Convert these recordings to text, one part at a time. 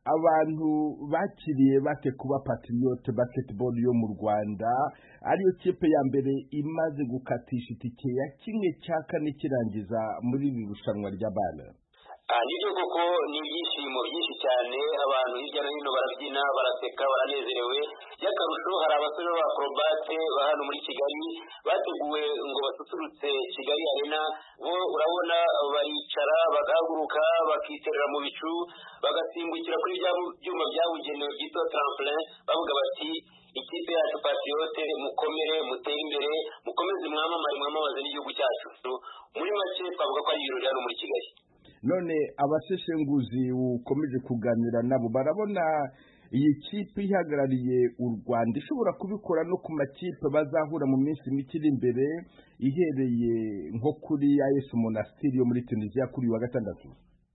abantu bakiriye bate kuba Patriot Basketball yo mu Rwanda ariyo kipe ya mbere imaze gukatisha itike ya kimwe cya kane kirangiza muri iri rushanwa ry'abana? Nibyo koko ni ibyishimo byinshi cyane, abantu hirya no hino barabyina baraseka baranezerewe. Y'akarusho hari abasore b'abakrobate ba hano muri Kigali bateguwe ngo basusurutse Kigali Arena, bo urabona baricara bagahaguruka bakiterera mu bicu bagasimbukira kuri bya byuma byabugenewe byitwa trampoline, bavuga bati ikipe yacu Patriote mukomere mutere imbere mukomeze mwamamaze n'igihugu cyacu. Muri make twavuga ko ari ibirori hano muri Kigali. None abaseshenguzi ukomeje kuganira nabo barabona iyi kipe ihagarariye u Rwanda ishobora kubikora no ku makipe bazahura mu minsi mike iri imbere, ihereye nko kuri AS Monastir yo muri Tunisia kuri wa gatandatu?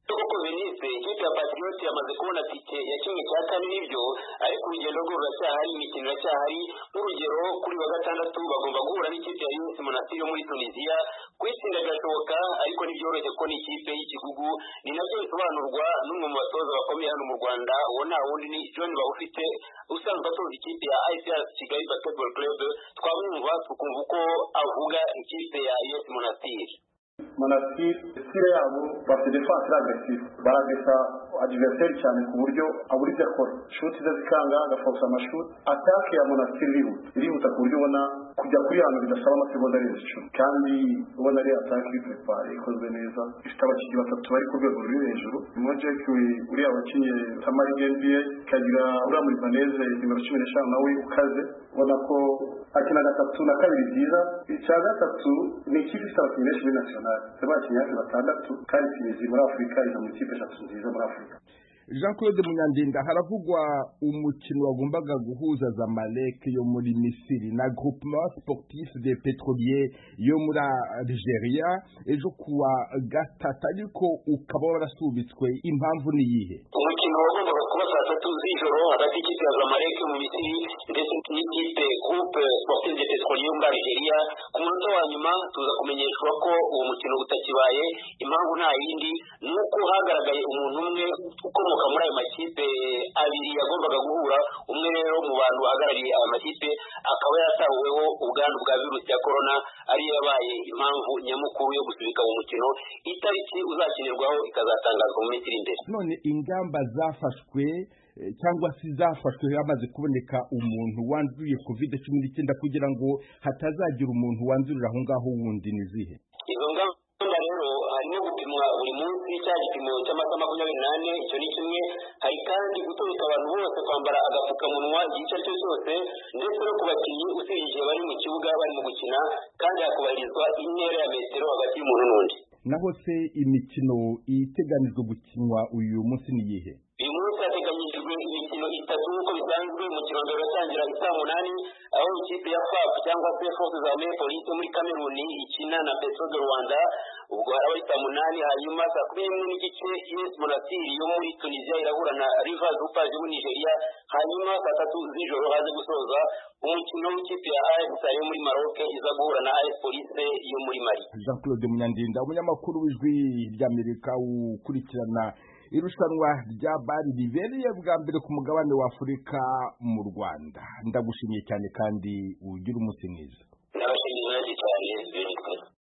Ikipe ya Patriot yamaze kubona tike ya kimwe cya kane n'ibyo, ariko urugendo rwo ruracyahari, imikino iracyahari. Nk'urugero kuri wa gatandatu bagomba guhura n'ikipe ya AS Monastir yo muri Tunisia. Kwitsinda birashoboka ariko ntibyoroshye kuko ni ikipe y'ikigugu. Ni nabyo bisobanurwa n'umwe mu batoza bakomeye hano mu Rwanda, uwo nta wundi ni John Bawufite usanzwe atoza ikipe ya ICS Kigali Basketball Club. Twamwumva tukumva uko avuga ikipe ya AS Monastir. Monastir style yabo bafite defense agressive, baragesa adversaire cyane ku buryo aburi byo akora, shoot zikanga agafosa amashoot. Attack ya Monastir irihuta ku buryo ubona kujya kuri hano bidasaba amasegonda arenze 10, kandi ubona ari attack prepare ikozwe neza, ifite abakinnyi batatu bari ku rwego ruri hejuru. Mojek uri abakinnyi Tamari NBA kagira uri muri Baneze nimero 15 nawe ukaze, ubona ko akina gatatu na kabiri byiza. Icya gatatu ni ikipe ifite abakinnyi benshi muri national, abakinnyi batandatu kandi Tunisia muri Afurika iza mu ikipe eshatu nziza muri Afurika. Jean-Claude Munyandinda, haravugwa umukino wagombaga guhuza Zamalek yo muri Misiri na Groupement Sportif des Pétroliers yo muri Algeria ejo kuwa gatatu, ariko ukaba warasubitswe. Impamvu ni iyihe? Umukino wagombaga kuba saa 3 z'ijoro hagati y'ikipe ya Zamalek mu Misiri ndetse n'ikipe Groupe Sportif des Pétroliers yo muri Algeria. Ku munota wa nyuma tuza kumenyeshwa ko uwo mukino utakibaye. Impamvu nta yindi, nuko hagaragaye umuntu umwe ukomoka muri ayo makipe abiri yagombaga guhura. Umwe rero mu bantu bahagarariye aya makipe akaba yataweho ubwandu bwa virusi ya corona, ari yabaye impamvu nyamukuru yo gusubika mu mukino. Itariki uzakinirwaho ikazatangazwa mu minsi iri imbere. None ingamba zafashwe cyangwa se zafashwe hamaze kuboneka umuntu wanduye COVID-19 kugira ngo hatazagira umuntu wanzurira aho ngaho wundi ni zihe? Izo ngamba rero harimo gupimwa buri munsi cya gipimo cy'amasaha 24, icyo ni kimwe. Hari kandi gutegeka abantu bose kwambara agapfukamunwa igice cyose, ndetse no ku bakinnyi usibye bari mu kibuga bari mu gukina, kandi hakubahirizwa intera ya metero hagati y'umuntu n'undi. Naho se imikino iteganijwe gukinwa uyu munsi ni iyihe? Uyu munsi hateganyijwe imikino itatu nk'uko bisanzwe. Umukino mbere uratangira saa 8, aho ikipe ya FAP cyangwa se Forces Armées Police muri Cameroon ikina na Petro de Rwanda. Ubwo haraba saa 8, hanyuma saa 11 n'igice AS Monastir yo muri Tunisia irahura na Rivers Hoopers yo muri Nigeria. Hanyuma saa 3 z'ijoro haje gusoza umukino w'ikipe ya AS yo muri Maroc iza guhura na AS Police yo muri Mali. Jean-Claude Munyandinda, umunyamakuru w'Ijwi ry'Amerika ukurikirana irushanwa rya bari ribereye bwa mbere ku mugabane wa Afurika mu Rwanda. Ndagushimiye cyane kandi ugira umunsi mwiza. Ndabashimiye cyane.